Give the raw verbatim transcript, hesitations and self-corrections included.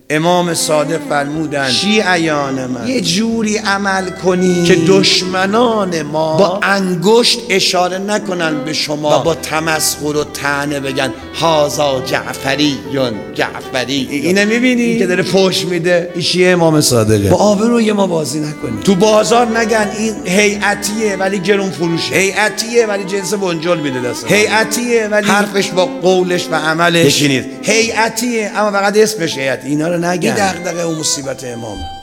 امام صادق فرمودن شیعیان من یه جوری عمل کنی که دشمنان ما با انگشت اشاره نکنن به شما و با تمسخر و طعنه بگن هازا جعفریون جعفری. اینه میبینی این که داره فحش میده، این شیعه امام صادقه. با آبروی ما بازی نکنی. تو بازار نگن این هیئتیه ولی گرون فروشه، هیئتیه ولی جنس بنجل میده دست، هیئتیه ولی حرفش با قولش و عملش یکی نیست، هیئتیه اما فقط اسمش هیئت. اینا رو نگن. این دغدغه و مصیبت امام.